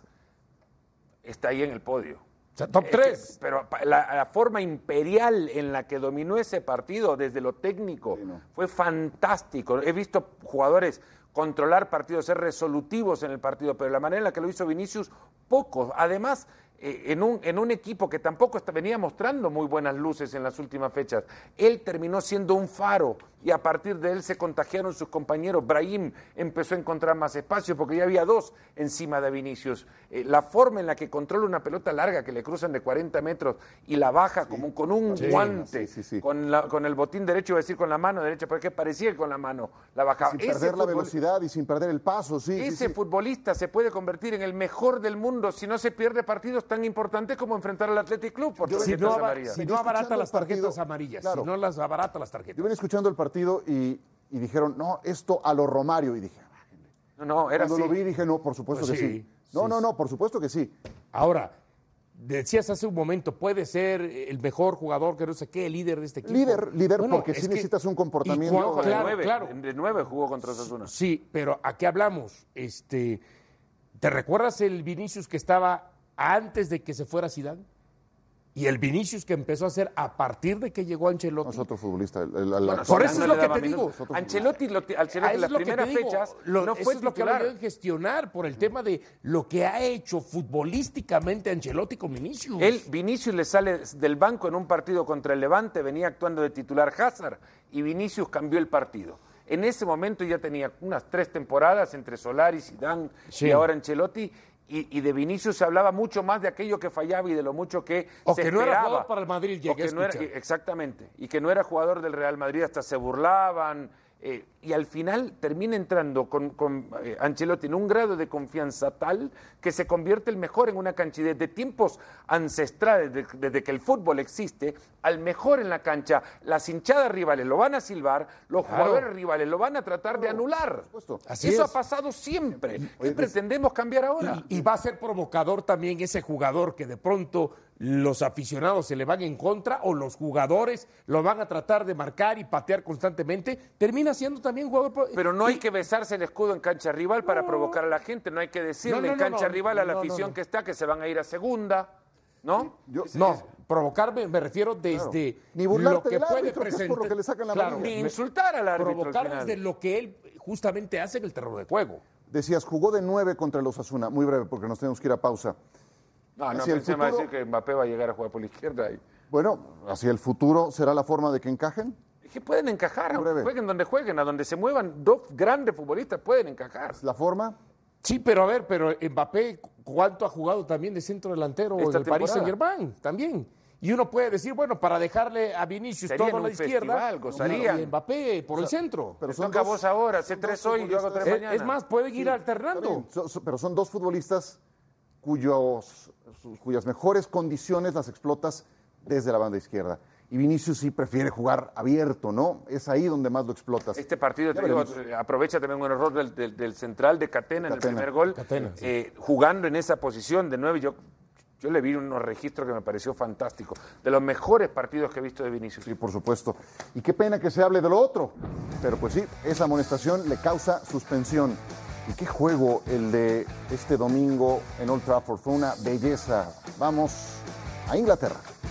está ahí en el podio. O sea, top tres. Que, pero la, la forma imperial en la que dominó ese partido, desde lo técnico, sí, no. fue fantástico. He visto jugadores controlar partidos, ser resolutivos en el partido, pero la manera en la que lo hizo Vinicius, pocos. Además, eh, en, un, en un equipo que tampoco está, venía mostrando muy buenas luces en las últimas fechas, él terminó siendo un faro y a partir de él se contagiaron sus compañeros. Brahim empezó a encontrar más espacio porque ya había dos encima de Vinicius. Eh, la forma en la que controla una pelota larga que le cruzan de cuarenta metros y la baja sí. como con un sí, guante, sí, sí, sí. Con, la, con el botín derecho, iba a decir con la mano derecha, porque parecía que con la mano la bajaba. Sin perder ese la velocidad y sin perder el paso, sí. Ese sí, sí. futbolista se puede convertir en el mejor del mundo si no se pierde partidos tan importantes como enfrentar al Athletic Club por si tarjetas no, amarillas. Si no abarata las tarjetas partido, amarillas, claro. si no las abarata las tarjetas. Yo venía escuchando el partido y, y dijeron, no, esto a lo Romario, y dije, no, no, era Cuando así. lo vi dije, no, por supuesto pues que sí, sí. No, sí, no, sí. no, por supuesto que sí. Ahora, decías hace un momento, puede ser el mejor jugador, que no sé qué, el líder de este equipo. Líder, líder bueno, porque sí que, necesitas un comportamiento. Jugó claro, de nueve, claro. de nueve jugó contra Osasuna. Sí, pero ¿a qué hablamos? Este, ¿te recuerdas el Vinicius que estaba antes de que se fuera Zidane? Y el Vinicius que empezó a hacer a partir de que llegó Ancelotti. No es otro futbolista. El, el, el, Bueno, por Zidane eso es no lo le que daba te digo. minutos. Ancelotti, lo, Ancelotti en las lo que primeras te digo, fechas lo, no eso fue es lo que titular. lo deben gestionar por el tema de lo que ha hecho futbolísticamente Ancelotti con Vinicius. Él, Vinicius le sale del banco en un partido contra el Levante, venía actuando de titular Hazard y Vinicius cambió el partido. En ese momento ya tenía unas tres temporadas entre Solari, Zidane Sí. y ahora Ancelotti. Y, y de Vinicius se hablaba mucho más de aquello que fallaba y de lo mucho que O se que no era esperaba. jugador para el Madrid, llegué O que a no era- escuchar. exactamente. Y que no era jugador del Real Madrid, hasta se burlaban. eh, y al final termina entrando con, con eh, Ancelotti en un grado de confianza tal que se convierte el mejor en una cancha. Y desde tiempos ancestrales, de- desde que el fútbol existe, al mejor en la cancha, las hinchadas rivales lo van a silbar, los Claro. jugadores rivales lo van a tratar de anular. supuesto. Así Eso es. ha pasado siempre. ¿Qué Oye, pretendemos cambiar ahora? Y, y va a ser provocador también ese jugador que de pronto los aficionados se le van en contra o los jugadores lo van a tratar de marcar y patear constantemente. Termina siendo también jugador. pro- Pero no hay y- que besarse el escudo en cancha rival para provocar a la gente, no hay que decirle No, no, en no, cancha no, rival a la no, no, afición no. que está que se van a ir a segunda, ¿no? Yo- No, provocarme me refiero desde Ni burlarte lo que del puede árbitro, que es por presentar. lo que le sacan la Claro, amarilla. Ni me- insultar al árbitro al provocar final. desde lo que él justamente hace en el terreno de juego. Decías, jugó de nueve contra el Osasuna. Muy breve, porque nos tenemos que ir a pausa. No, no Hacia el pensé más futuro- decir que Mbappé va a llegar a jugar por la izquierda. Y... Bueno, hacia el futuro será la forma de que encajen. Es que pueden encajar, Muy breve. jueguen donde jueguen, a donde se muevan, dos grandes futbolistas pueden encajar. La forma. Sí, pero a ver, pero Mbappé, ¿cuánto ha jugado también de centro delantero Esta en el Paris temporada. Saint-Germain? También. Y uno puede decir, bueno, para dejarle a Vinicius Serían todo a la un izquierda, festival, gozarían. y Mbappé por el centro. Pero Te son toca a dos- vos ahora, hace son tres dos hoy, yo hago tres futbolistas- Es, mañana. es más, pueden ir Está alternando. bien, so- so- pero son dos futbolistas cuyos, sus- cuyas mejores condiciones las explotas desde la banda izquierda. Y Vinicius sí prefiere jugar abierto, ¿no? Es ahí donde más lo explotas. Este partido, Ya te digo, veremos. eh, aprovecha también un error del, del- del central de Catena, en el Catena. primer gol, Catena, sí. eh, jugando en esa posición de nueve. Yo, yo le vi unos registros que me pareció fantástico. De los mejores partidos que he visto de Vinicius. Sí, por supuesto. Y qué pena que se hable de lo otro. Pero pues sí, esa amonestación le causa suspensión. Y qué juego el de este domingo en Old Trafford. Fue una belleza. Vamos a Inglaterra.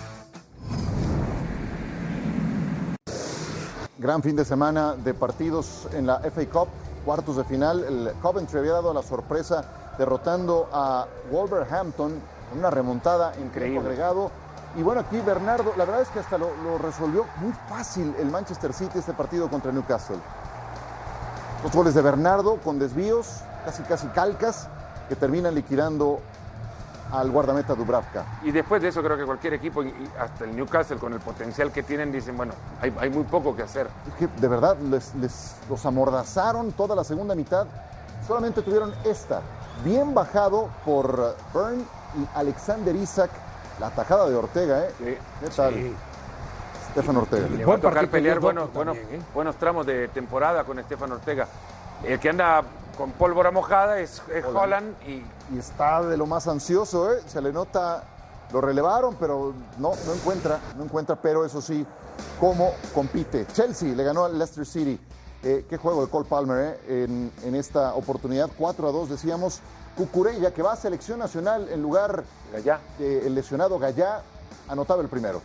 Gran fin de semana de partidos en la F A Cup, cuartos de final. El Coventry había dado la sorpresa derrotando a Wolverhampton en una remontada en tiempo Increíble. agregado. Y bueno, aquí Bernardo, la verdad es que hasta lo, lo resolvió muy fácil el Manchester City este partido contra Newcastle. Dos goles de Bernardo con desvíos, casi casi calcas, que terminan liquidando al guardameta Dubravka. Y después de eso creo que cualquier equipo, y y hasta el Newcastle con el potencial que tienen, dicen, bueno, hay, hay muy poco que hacer. Es que de verdad les, les- los amordazaron toda la segunda mitad. Solamente tuvieron esta, bien bajado por Byrne y Alexander Isak. La tajada de Ortega, ¿eh? Sí. ¿Qué tal? Sí. Stefan Ortega. Le va a Buen tocar partido pelear de buenos, Dortmund buenos, también, ¿eh? buenos tramos de temporada con Estefan Ortega. El que anda con pólvora mojada es, es Holland. Holland y Y está de lo más ansioso, ¿eh? Se le nota, lo relevaron, pero no, no encuentra, no encuentra, pero eso sí, cómo compite. Chelsea le ganó al Leicester City. Eh, qué juego de Cole Palmer, ¿eh? En, en esta oportunidad, cuatro a dos decíamos. Cucurella, que va a selección nacional en lugar Gallá. del lesionado Gallá, anotaba el primero.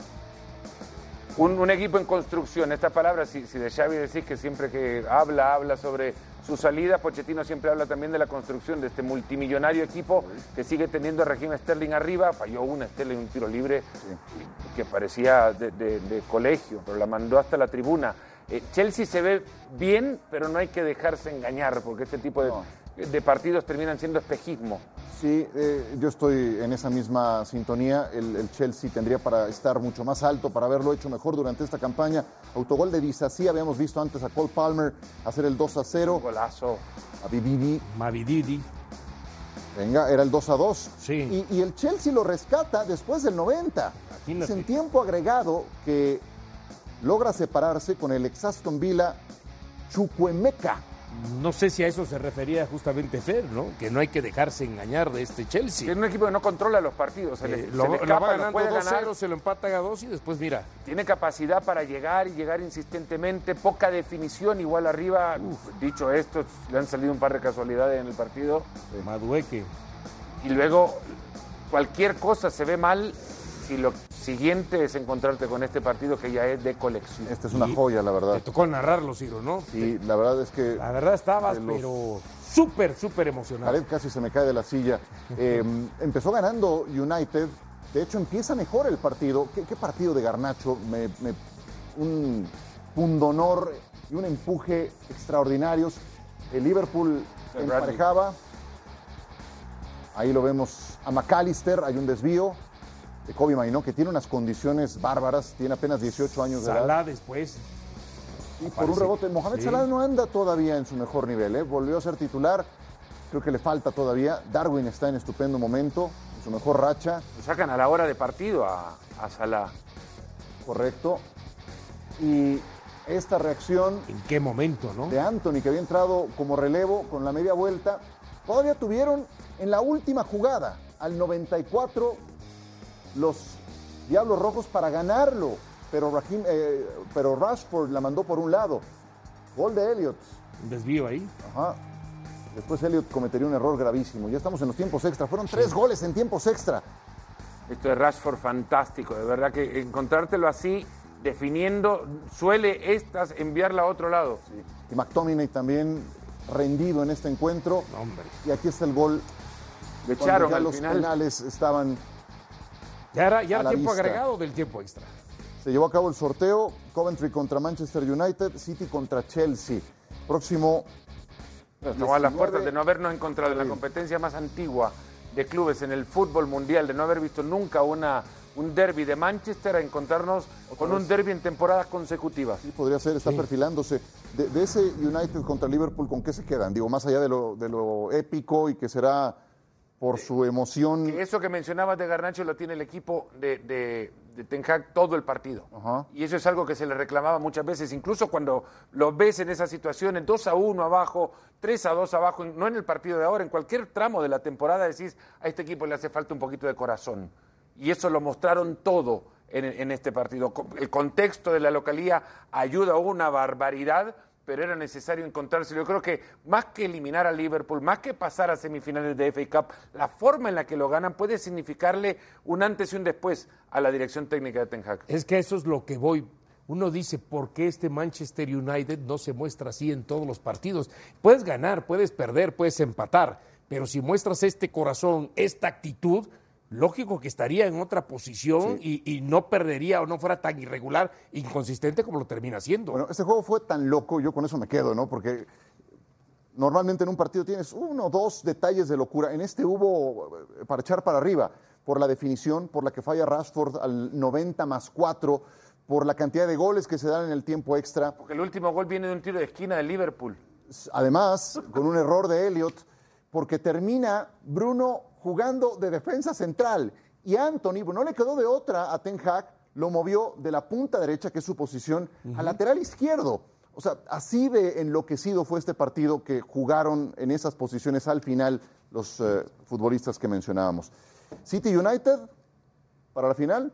Un, un equipo en construcción, esta palabra, si, si de Xavi decís que siempre que habla, habla sobre su salida, Pochettino siempre habla también de la construcción de este multimillonario equipo que sigue teniendo a Raheem Sterling arriba, falló una Sterling, un tiro libre que parecía de, de- de colegio, pero la mandó hasta la tribuna. Eh, Chelsea se ve bien, pero no hay que dejarse engañar, porque este tipo de, No. de partidos terminan siendo espejismo. Sí, eh, yo estoy en esa misma sintonía. El, el Chelsea tendría para estar mucho más alto, para haberlo hecho mejor durante esta campaña. Autogol de Disasi, habíamos visto antes a Cole Palmer hacer el dos a cero. Un golazo. A Bibidi, Mavididi. venga, era el dos a dos. Sí. Y, y el Chelsea lo rescata después del noventa. Imagínate. Es en tiempo agregado que logra separarse con el ex Aston Villa Chukwuemeka. No sé si a eso se refería justamente Fer, ¿no? Que no hay que dejarse engañar de este Chelsea. Es un equipo que no controla los partidos. Se Eh, le, lo, se le lo escapa, va lo ganando puede dos cero, ganar. se lo empatan a dos y después mira. Tiene capacidad para llegar y llegar insistentemente, poca definición, igual arriba. Uf, dicho esto, le han salido un par de casualidades en el partido. Madueque. Y luego cualquier cosa se ve mal si lo siguiente es encontrarte con este partido que ya es de colección. Esta es una joya, la verdad. Te tocó narrarlo, Ciro, ¿no? Sí, la verdad es que... La verdad estabas, de los- pero súper, súper emocionado. Caleb casi se me cae de la silla. Eh, empezó ganando United. De hecho, empieza mejor el partido. ¿Qué, qué partido de Garnacho? Me, me- un pundonor y un empuje extraordinarios. El Liverpool De emparejaba. Ahí lo vemos a McAllister. Hay un desvío de Kobe Mainoo, que tiene unas condiciones bárbaras. Tiene apenas dieciocho años de edad. Salah después. Y por un rebote, Mohamed Sí. Salah no anda todavía en su mejor nivel, ¿eh? Volvió a ser titular, creo que le falta todavía. Darwin está en estupendo momento, en su mejor racha, Lo sacan a la hora de partido a, a Salah. correcto. Y esta reacción ¿En qué momento, no? de Anthony, que había entrado como relevo con la media vuelta, todavía tuvieron en la última jugada, al noventa y cuatro, los Diablos Rojos para ganarlo. Pero, Raheem, eh, pero Rashford la mandó por un lado. Gol de Elliott. Un desvío ahí. Ajá. Después Elliott cometería un error gravísimo. Ya estamos en los tiempos extra. Fueron tres goles en tiempos extra. Esto de Rashford fantástico, de verdad que encontrártelo así, definiendo, suele estas enviarla a otro lado. Y McTominay también rendido en este encuentro. No, hombre. Y aquí está el gol. Le Cuando echaron ya al los final. penales estaban... Ya era, ya A era la tiempo vista. agregado del tiempo extra. Se llevó a cabo el sorteo. Coventry contra Manchester United. City contra Chelsea. Próximo... Estamos a las diecinueve. puertas de no habernos encontrado en la competencia más antigua de clubes en el fútbol mundial, de no haber visto nunca una, un derby de Manchester, a encontrarnos con un derby en temporadas consecutivas. Sí, podría ser, está perfilándose. De, de ese United contra Liverpool, ¿con qué se quedan? Digo, más allá de lo, de lo épico y que será por su emoción. Que eso que mencionabas de Garnacho lo tiene el equipo de, de, de Ten Hag todo el partido. Ajá. Y eso es algo que se le reclamaba muchas veces, incluso cuando los ves en esas situaciones, dos a uno abajo, tres a dos abajo, no en el partido de ahora, en cualquier tramo de la temporada decís, a este equipo le hace falta un poquito de corazón. Y eso lo mostraron todo en, en este partido. El contexto de la localía ayuda a una barbaridad, pero era necesario encontrarse. Yo creo que más que eliminar a Liverpool, más que pasar a semifinales de F A Cup, la forma en la que lo ganan puede significarle un antes y un después a la dirección técnica de Ten Hag. Es que eso es lo que voy. Uno dice, ¿por qué este Manchester United no se muestra así en todos los partidos? Puedes ganar, puedes perder, puedes empatar, pero si muestras este corazón, esta actitud, lógico que estaría en otra posición Sí. y, y no perdería o no fuera tan irregular, inconsistente como lo termina siendo. Bueno, este juego fue tan loco, yo con eso me quedo, ¿no? Porque normalmente en un partido tienes uno o dos detalles de locura. En este hubo eh, para echar para arriba, por la definición, por la que falla Rashford al noventa más cuatro, por la cantidad de goles que se dan en el tiempo extra. Porque el último gol viene de un tiro de esquina del Liverpool. Además, con un error de Elliott, porque termina Bruno jugando de defensa central. Y Anthony, bueno, no le quedó de otra a Ten Hag, lo movió de la punta derecha, que es su posición, uh-huh. al lateral izquierdo. O sea, así de enloquecido fue este partido que jugaron en esas posiciones al final los eh, futbolistas que mencionábamos. City United, para la final.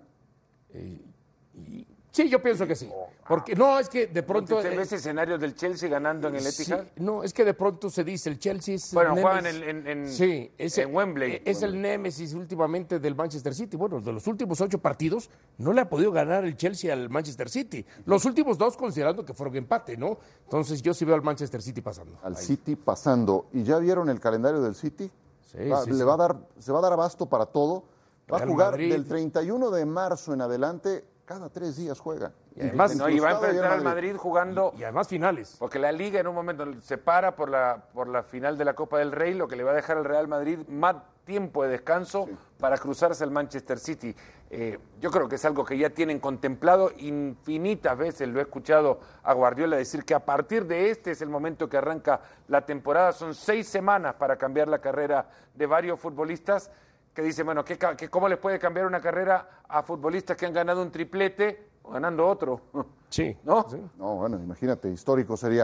Eh, y, sí, yo pienso que sí. Porque no, es que de pronto. ¿Usted ve ese escenario del Chelsea ganando en el Etihad? Sí, no, es que de pronto se dice el Chelsea es. Bueno, el juegan némesis, en, en, sí, es, en Wembley. Es Wembley. el némesis últimamente del Manchester City. Bueno, de los últimos ocho partidos no le ha podido ganar el Chelsea al Manchester City. Los últimos dos considerando que fueron empate, ¿no? Entonces yo sí veo al Manchester City pasando. Al ahí. City pasando. ¿Y ya vieron el calendario del City? Sí, va, sí, le sí. va a dar, se va a dar abasto para todo. Va Real a jugar Madrid. del treinta y uno de marzo en adelante, cada tres días juega. Y además, No, y va a Incrustado enfrentar ahí al en Madrid jugando. Y además finales. Porque la Liga en un momento se para por la, por la final de la Copa del Rey, lo que le va a dejar al Real Madrid más tiempo de descanso sí. para cruzarse al Manchester City. Eh, yo creo que es algo que ya tienen contemplado infinitas veces. Lo he escuchado a Guardiola decir que a partir de este es el momento que arranca la temporada. Son seis semanas para cambiar la carrera de varios futbolistas que dicen, bueno, ¿qué, qué, ¿cómo les puede cambiar una carrera a futbolistas que han ganado un triplete o ganando otro? Sí. ¿No? Sí. No, bueno, imagínate, histórico sería.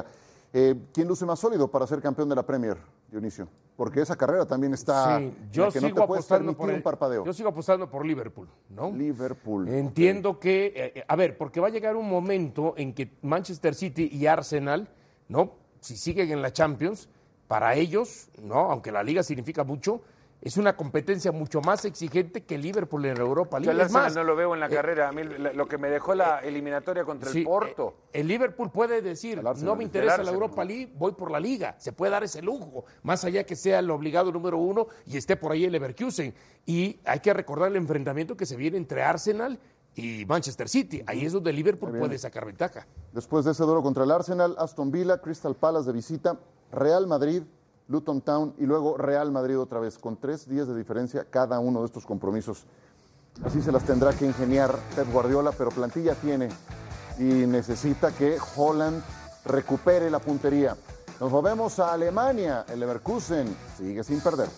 Eh, ¿Quién luce más sólido para ser campeón de la Premier, Dionisio? Porque esa carrera también está... Sí, yo que sigo no te puedes apostando permitir por el, un parpadeo. Yo sigo apostando por Liverpool, ¿no? Liverpool. Entiendo okay. que, eh, a ver, porque va a llegar un momento en que Manchester City y Arsenal, ¿no? Si siguen en la Champions, para ellos, ¿no? Aunque la Liga significa mucho, es una competencia mucho más exigente que Liverpool en la Europa League. Yo Es más, no lo veo en la eh, carrera. A mí lo que me dejó la eliminatoria contra sí, el Porto. eh, el Liverpool puede decir, El Arsenal, no me el interesa la Arsenal, Europa ¿no? League, voy por la Liga. Se puede dar ese lujo, más allá que sea el obligado número uno y esté por ahí el Leverkusen. Y hay que recordar el enfrentamiento que se viene entre Arsenal y Manchester City. Ahí es donde Liverpool puede sacar ventaja. Después de ese duelo contra el Arsenal, Aston Villa, Crystal Palace de visita, Real Madrid, Luton Town y luego Real Madrid otra vez, con tres días de diferencia cada uno de estos compromisos. Así se las tendrá que ingeniar Pep Guardiola, pero plantilla tiene y necesita que Haaland recupere la puntería. Nos movemos a Alemania, el Leverkusen sigue sin perder.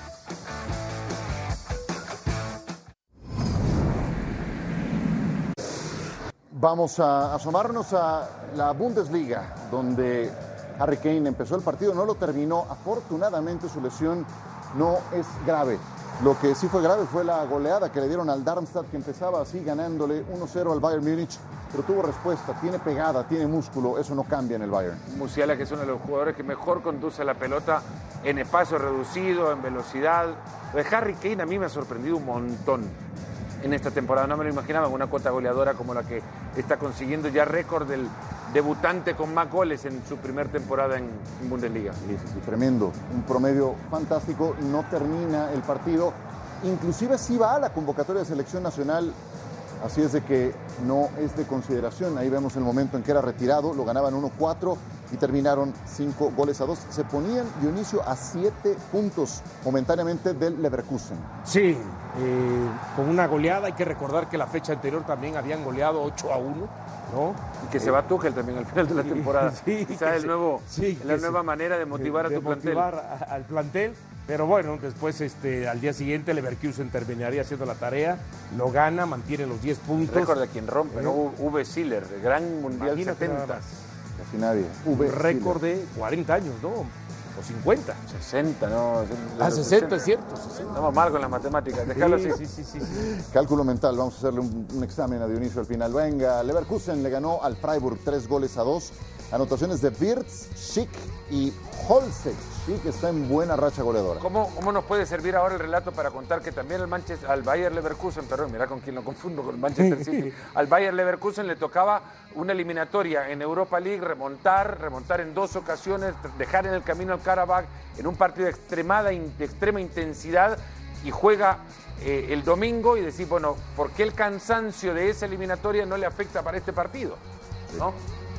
Vamos a asomarnos a la Bundesliga, donde Harry Kane empezó el partido, no lo terminó. Afortunadamente su lesión no es grave. Lo que sí fue grave fue la goleada que le dieron al Darmstadt, que empezaba así ganándole uno cero al Bayern Múnich, pero tuvo respuesta, tiene pegada, tiene músculo, eso no cambia en el Bayern. Musiala, que es uno de los jugadores que mejor conduce la pelota en espacio reducido, en velocidad. Lo de Harry Kane a mí me ha sorprendido un montón en esta temporada. No me lo imaginaba con una cuota goleadora como la que está consiguiendo, ya récord del debutante con más goles en su primer temporada en, en Bundesliga. Sí, sí, sí, tremendo, un promedio fantástico, no termina el partido, inclusive sí va a la convocatoria de selección nacional, así es de que no es de consideración. Ahí vemos el momento en que era retirado, lo ganaban uno cuatro y terminaron cinco goles a dos. Se ponían, Dionisio, a siete puntos momentáneamente del Leverkusen. Sí, eh, con una goleada. Hay que recordar que la fecha anterior también habían goleado ocho a uno, ¿no? Y que se va Tuchel también al final de la temporada. Sí, Quizá el se, nuevo, sí, la se, nueva manera de motivar de, a tu de plantel. Motivar a, al plantel. Pero bueno, después este, al día siguiente Leverkusen terminaría haciendo la tarea, lo gana, mantiene los diez puntos. Récord de quien rompe, ¿no? Uwe Seeler, el gran mundial Imagínate nada setenta. más. Casi nadie. Un récord de cuarenta años, ¿no? O cincuenta. sesenta, ¿no? Ah, sesenta, es cierto. sesenta. Estamos mal con las matemáticas, déjalo Sí, así. sí, sí, sí, sí. Cálculo mental, vamos a hacerle un, un examen a Dionisio al final. Venga, Leverkusen le ganó al Freiburg tres goles a dos. Anotaciones de Wirtz, Schick y Holzek. Schick está en buena racha goleadora. ¿Cómo, ¿Cómo nos puede servir ahora el relato para contar que también al, Manchester, al Bayer Leverkusen, perdón, mira con quién lo confundo, con el Manchester City, al Bayer Leverkusen le tocaba una eliminatoria en Europa League, remontar, remontar en dos ocasiones, dejar en el camino al Karabakh en un partido de, extremada, de extrema intensidad y juega eh, el domingo y decir, bueno, ¿por qué el cansancio de esa eliminatoria no le afecta para este partido? ¿No?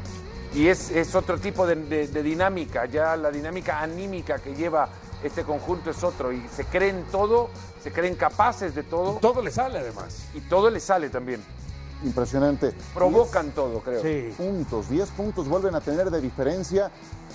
Y es, es otro tipo de, de, de dinámica, ya la dinámica anímica que lleva este conjunto es otro, y se creen todo, se creen capaces de todo. Y todo le sale además. Y todo le sale también. Impresionante. Provocan todo, creo. Sí. Puntos, diez puntos vuelven a tener de diferencia.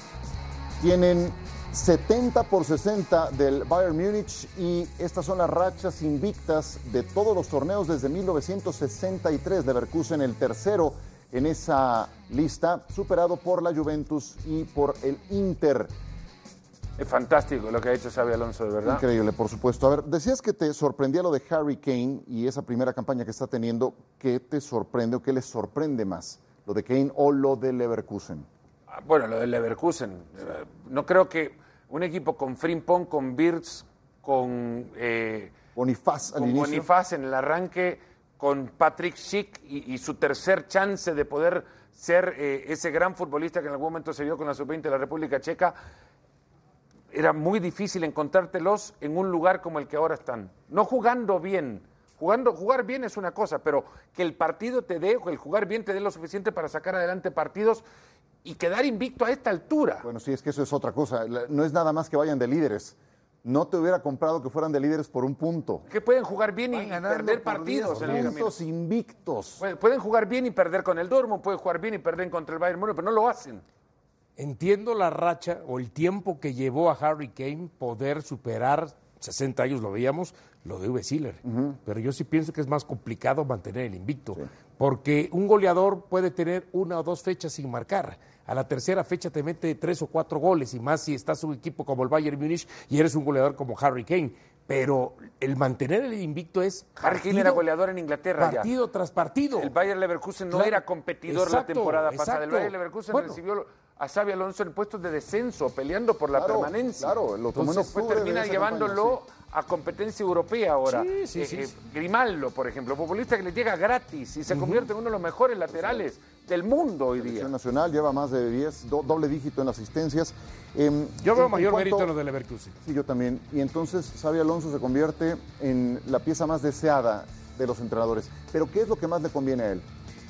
Tienen setenta por sesenta del Bayern Múnich y estas son las rachas invictas de todos los torneos desde mil novecientos sesenta y tres. Leverkusen el tercero en esa lista, superado por la Juventus y por el Inter. Es fantástico lo que ha hecho Xabi Alonso, de verdad. Increíble, por supuesto. A ver, decías que te sorprendía lo de Harry Kane y esa primera campaña que está teniendo. ¿Qué te sorprende o qué les sorprende más? ¿Lo de Kane o lo de Leverkusen? Bueno, lo del Leverkusen. No creo que un equipo con Frimpong, con Wirtz, con, eh, Bonifaz al con inicio. Bonifaz en el arranque, con Patrick Schick y, y su tercer chance de poder ser eh, ese gran futbolista que en algún momento se vio con la sub veinte de la República Checa. Era muy difícil encontrártelos en un lugar como el que ahora están. No jugando bien. Jugando, jugar bien es una cosa, pero que el partido te dé, o el jugar bien te dé lo suficiente para sacar adelante partidos y quedar invicto a esta altura. Bueno, sí, es que eso es otra cosa. No es nada más que vayan de líderes. No te hubiera comprado que fueran de líderes por un punto. Que pueden jugar bien y perder partidos en el camino. Puntos invictos. Pueden jugar bien y perder con el Dortmund, pueden jugar bien y perder contra el Bayern Múnich, pero no lo hacen. Entiendo la racha o el tiempo que llevó a Harry Kane poder superar sesenta años lo veíamos, lo de Uwe Seeler. Uh-huh. Pero yo sí pienso que es más complicado mantener el invicto, sí. porque un goleador puede tener una o dos fechas sin marcar. A la tercera fecha te mete tres o cuatro goles, y más si estás un equipo como el Bayern Múnich y eres un goleador como Harry Kane. Pero el mantener el invicto es... Harry Kane era goleador en Inglaterra partido ya. tras partido. El Bayern Leverkusen no claro. era competidor exacto, la temporada pasada. El Bayern Leverkusen bueno. recibió a Xabi Alonso en puestos de descenso, peleando por la claro, permanencia. Claro, lo tomó Entonces, después termina llevándolo campaña, sí. a competencia europea ahora. Sí, sí, eh, sí, eh, sí. Grimaldo, por ejemplo, futbolista que le llega gratis y se uh-huh. convierte en uno de los mejores laterales sí. del mundo hoy día. La selección nacional lleva más de diez, do, doble dígito en asistencias. Eh, yo veo mayor cuanto, mérito en lo de Leverkusen. Sí, yo también. Y entonces Xabi Alonso se convierte en la pieza más deseada de los entrenadores. Pero ¿qué es lo que más le conviene a él?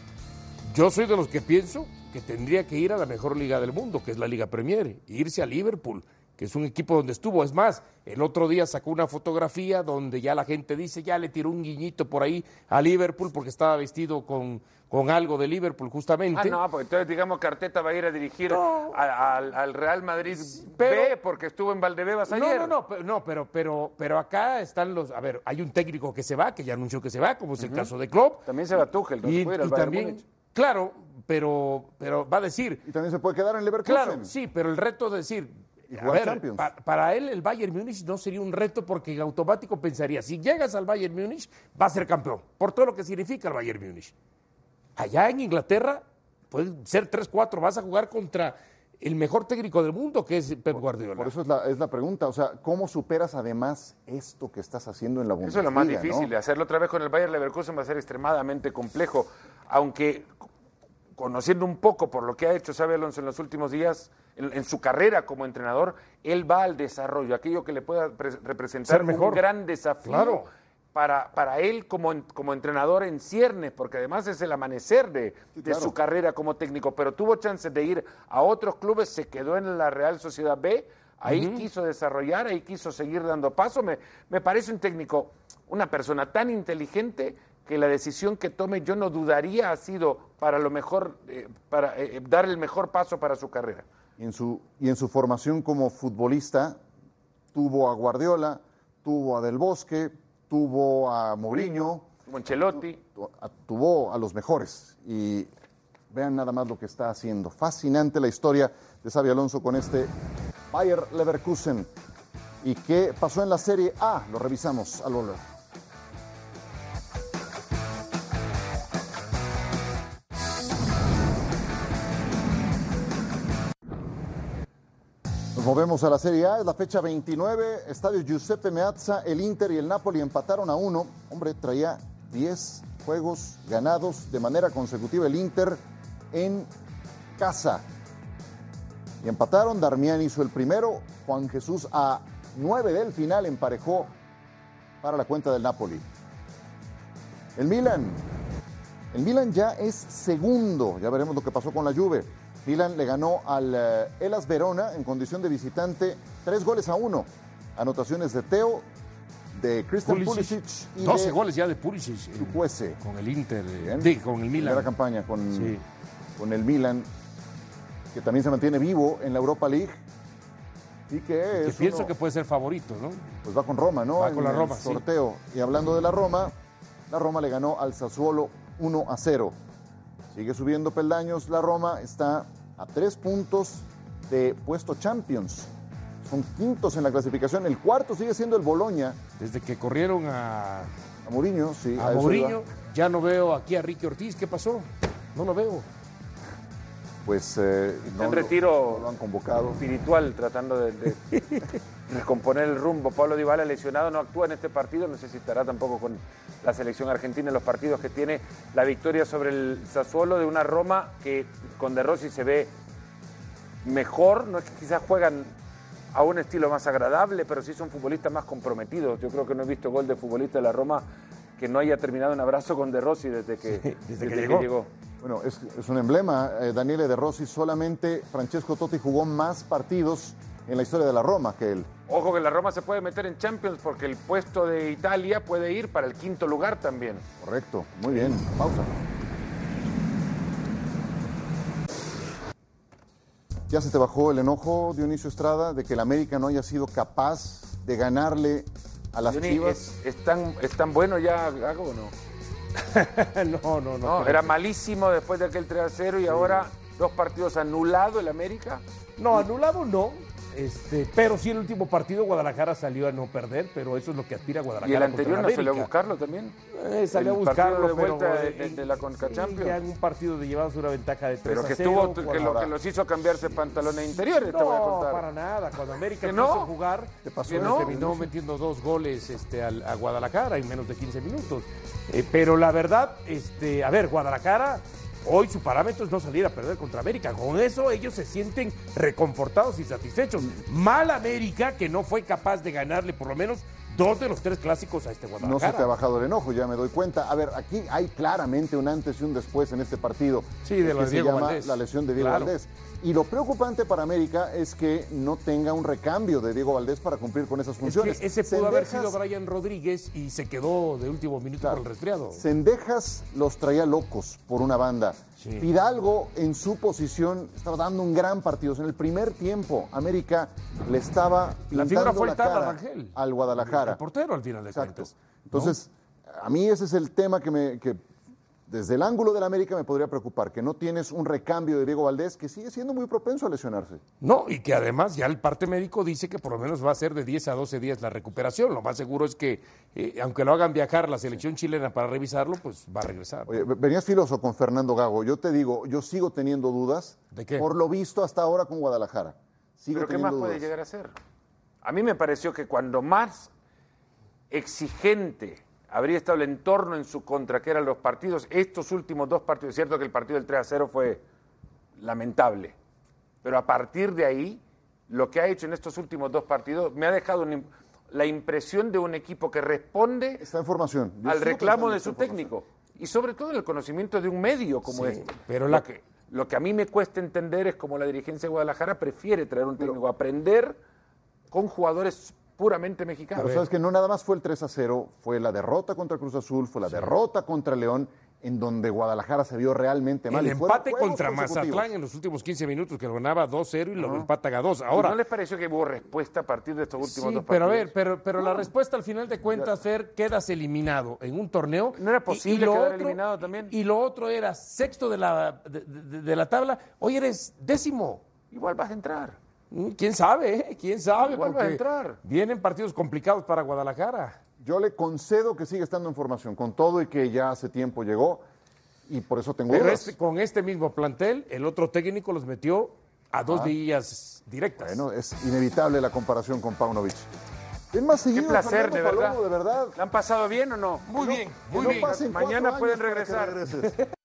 Yo soy de los que pienso que tendría que ir a la mejor liga del mundo, que es la Liga Premier, e irse a Liverpool, que es un equipo donde estuvo. Es más, el otro día sacó una fotografía donde ya la gente dice, ya le tiró un guiñito por ahí a Liverpool porque estaba vestido con, con algo de Liverpool justamente. Ah, no, pues entonces digamos que Arteta va a ir a dirigir no. a, a, al Real Madrid pero, B porque estuvo en Valdebebas ayer. No, no, no, pero, no pero, pero, pero acá están los... A ver, hay un técnico que se va, que ya anunció que se va, como es el uh-huh. caso de Klopp. También se va Tuchel, no y, se puede ir al y Bayern también, Múnich. Claro, pero, pero va a decir... Y también se puede quedar en Leverkusen. Claro, sí, pero el reto de decir... A ver, pa, para él el Bayern Múnich no sería un reto porque en automático pensaría, si llegas al Bayern Múnich, va a ser campeón, por todo lo que significa el Bayern Múnich. Allá en Inglaterra, puede ser tres cuatro, vas a jugar contra el mejor técnico del mundo, que es Pep Guardiola. Por eso es la, es la pregunta, o sea, ¿cómo superas además esto que estás haciendo en la Bundesliga? Eso es lo más difícil, ¿no? Hacerlo otra vez con el Bayern Leverkusen va a ser extremadamente complejo, aunque... conociendo un poco por lo que ha hecho Xabi Alonso en los últimos días, en, en su carrera como entrenador, él va al desarrollo, aquello que le pueda pre- representar un gran desafío claro. para, para él como, como entrenador en ciernes, porque además es el amanecer de, sí, de claro. su carrera como técnico, pero tuvo chances de ir a otros clubes, se quedó en la Real Sociedad B, ahí uh-huh. quiso desarrollar, ahí quiso seguir dando paso. Me, me parece un técnico, una persona tan inteligente que la decisión que tome yo no dudaría ha sido para lo mejor, eh, para eh, dar el mejor paso para su carrera. Y en su, y en su formación como futbolista tuvo a Guardiola, tuvo a Del Bosque, tuvo a Mourinho, tuvo a Ancelotti, tu, a, tuvo a los mejores. Y vean nada más lo que está haciendo. Fascinante la historia de Xabi Alonso con este Bayer Leverkusen. ¿Y qué pasó en la Serie A? Lo revisamos al volver. Nos movemos a la Serie A, es la fecha veintinueve, Estadio Giuseppe Meazza, el Inter y el Napoli empataron a uno. Hombre, traía diez juegos ganados de manera consecutiva el Inter en casa. Y empataron, Darmian hizo el primero, Juan Jesús a nueve del final emparejó para la cuenta del Napoli. El Milan, el Milan ya es segundo, ya veremos lo que pasó con la Juve. Milan le ganó al uh, Hellas Verona en condición de visitante, tres goles a uno. Anotaciones de Teo, de Christian Pulisic, Pulisic y doce de goles ya de Pulisic Chukwueze. Con el Inter, eh, sí, con el Milan. Primera campaña con, sí. con el Milan, que también se mantiene vivo en la Europa League. Y que, que es pienso uno, que puede ser favorito, ¿no? Pues va con Roma, ¿no? Va con en la el Roma, sorteo. Sí. Y hablando de la Roma, la Roma le ganó al Sassuolo uno a cero. Sigue subiendo peldaños la Roma, está a tres puntos de puesto Champions. Son quintos en la clasificación. El cuarto sigue siendo el Bologna. Desde que corrieron a... A Mourinho, sí. A, a Mourinho, ya no veo aquí a Ricky Ortiz. ¿Qué pasó? No lo veo. Pues eh, no, en retiro no lo han convocado. Espiritual, tratando de, de recomponer el rumbo. Pablo Dybala, lesionado, no actúa en este partido. No sé si estará tampoco con la selección argentina en los partidos que tiene. La victoria sobre el Sassuolo de una Roma que con De Rossi se ve mejor. No es que quizás juegan a un estilo más agradable, pero sí son futbolistas más comprometidos. Yo creo que no he visto gol de futbolista de la Roma que no haya terminado en abrazo con De Rossi desde que, sí, desde desde que, que llegó. llegó. Bueno, es, es un emblema, eh, Daniele De Rossi. Solamente Francesco Totti jugó más partidos en la historia de la Roma que él. Ojo que la Roma se puede meter en Champions porque el puesto de Italia puede ir para el quinto lugar también. Correcto, muy bien. Pausa. ¿Ya se te bajó el enojo, Dionisio Estrada, de que el América no haya sido capaz de ganarle a las Johnny, Chivas? ¿Es, es, tan, ¿Es tan bueno ya Gago o no? no, no, no. No, era malísimo después de aquel tres a cero y sí. Ahora dos partidos anulado el América. No, anulado no. Este, pero sí, el último partido Guadalajara salió a no perder, pero eso es lo que aspira Guadalajara. ¿Y el anterior no salió a América. buscarlo también? Eh, salió el a buscarlo, de vuelta pero, de, de, de la Conca Champions. Ya en un partido de llevados una ventaja de tres pero que a cero. Estuvo, que, lo, que los hizo cambiarse pantalones interiores, no, te voy a contar. para nada. Cuando América no? quiso jugar, ¿Te pasó que no? terminó metiendo dos goles este, a, a Guadalajara en menos de quince minutos. Eh, pero la verdad, este, a ver, Guadalajara... Hoy su parámetro es no salir a perder contra América. Con eso ellos se sienten reconfortados y satisfechos. Mal América que no fue capaz de ganarle por lo menos dos de los tres clásicos a este Guadalajara. No se te ha bajado el enojo, ya me doy cuenta. A ver, aquí hay claramente un antes y un después en este partido. Sí, de lo de Diego se llama Valdés. La lesión de Diego Claro. Valdés. Y lo preocupante para América es que no tenga un recambio de Diego Valdés para cumplir con esas funciones. Es que ese pudo haber sido Brian Rodríguez y se quedó de último minuto claro. por el resfriado. Cendejas los traía locos por una banda. Sí. Fidalgo en su posición estaba dando un gran partido. En el primer tiempo, América le estaba pintando la, figura fue la Tata cara Rangel, al Guadalajara. El portero al final de Exacto. cuentas. Entonces, ¿no? a mí ese es el tema que me... Que, desde el ángulo de la América me podría preocupar, que no tienes un recambio de Diego Valdés, que sigue siendo muy propenso a lesionarse. No, y que además ya el parte médico dice que por lo menos va a ser de diez a doce días la recuperación. Lo más seguro es que, eh, aunque lo hagan viajar la selección chilena para revisarlo, pues va a regresar. Oye, venías filoso con Fernando Gago. Yo te digo, yo sigo teniendo dudas. ¿De qué? Por lo visto hasta ahora con Guadalajara. Sigo ¿Pero qué más dudas. puede llegar a ser? A mí me pareció que cuando más exigente habría estado el entorno en su contra, que eran los partidos, estos últimos dos partidos, es cierto que el partido del tres a cero fue lamentable, pero a partir de ahí, lo que ha hecho en estos últimos dos partidos, me ha dejado una, la impresión de un equipo que responde Está en formación. Yo al reclamo de su técnico, y sobre todo en el conocimiento de un medio como sí, este. Pero la... lo, que, lo que a mí me cuesta entender es cómo la dirigencia de Guadalajara prefiere traer un técnico, pero, aprender con jugadores puramente mexicano. Pero sabes que no nada más fue el tres a cero, fue la derrota contra Cruz Azul, fue la sí. derrota contra León, en donde Guadalajara se vio realmente mal. El empate contra Mazatlán en los últimos quince minutos, que lo ganaba dos cero y lo uh-huh. empatan a dos. Ahora, ¿no les pareció que hubo respuesta a partir de estos últimos sí, dos partidos? pero a ver, pero, pero no. la respuesta al final de cuentas, Fer, quedas eliminado en un torneo. ¿No era posible y, y quedar otro, eliminado también? Y, y lo otro era sexto de la, de, de, de la tabla, hoy eres décimo. Igual vas a entrar. ¿Quién sabe? Eh? ¿Quién sabe? Igual va a entrar. Vienen partidos complicados para Guadalajara. Yo le concedo que sigue estando en formación, con todo y que ya hace tiempo llegó, y por eso tengo Pero dudas. Este, con este mismo plantel, el otro técnico los metió a dos ah. días directas. Bueno, es inevitable la comparación con Paunovic. Es más seguido, Qué placer, de verdad. Palomo, de verdad. ¿La han pasado bien o no? Muy no, bien, muy no bien. pasen Mañana pueden regresar.